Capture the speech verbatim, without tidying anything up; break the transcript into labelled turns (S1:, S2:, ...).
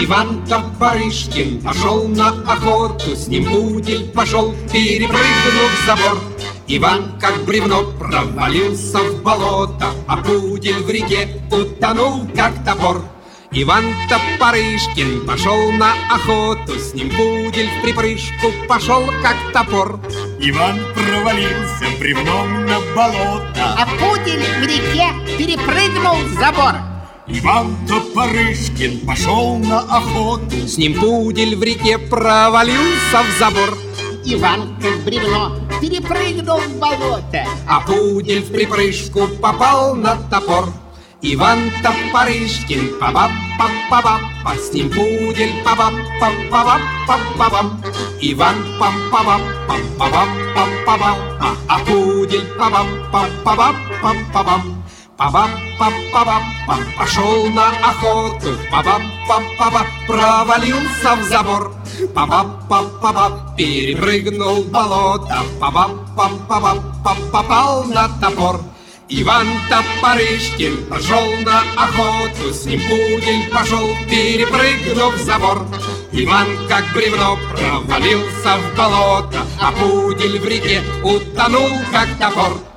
S1: Иван Топорышкин пошел на охоту, с ним пудель пошел, перепрыгнув забор. Иван, как бревно, провалился в болото, а пудель в реке утонул, как топор. Иван Топорышкин пошел на охоту, с ним пудель в припрыжку пошел, как топор.
S2: Иван провалился бревном на болото,
S3: а пудель в реке перепрыгнул в забор.
S2: Иван Топорышкин пошел на охоту,
S1: с ним пудель в реке провалился в забор.
S3: Иван, как бревно, перепрыгнул в болото,
S1: а пудель в припрыжку попал на топор. Иван Топорышкин па-ба-па-па-ба-па, с ним пудель па-ба-па-па-ба-па-ба-бам. Иван па-па-ба-па-ба-па-ба-ба, а пудель па-ба-па-па-ба-па-ба-бам. Па-ба-па-па-ба-па, пошел на охоту, па-ба-па-па-ба, провалился в забор. Па-ба-па-па-ба, перепрыгнул в болото, па-ба-па-па-ба, попал на топор. Иван Топорышкин пошел на охоту, с ним пудель пошел, перепрыгнув забор. Иван, как бревно, провалился в болото, а пудель в реке утонул, как топор.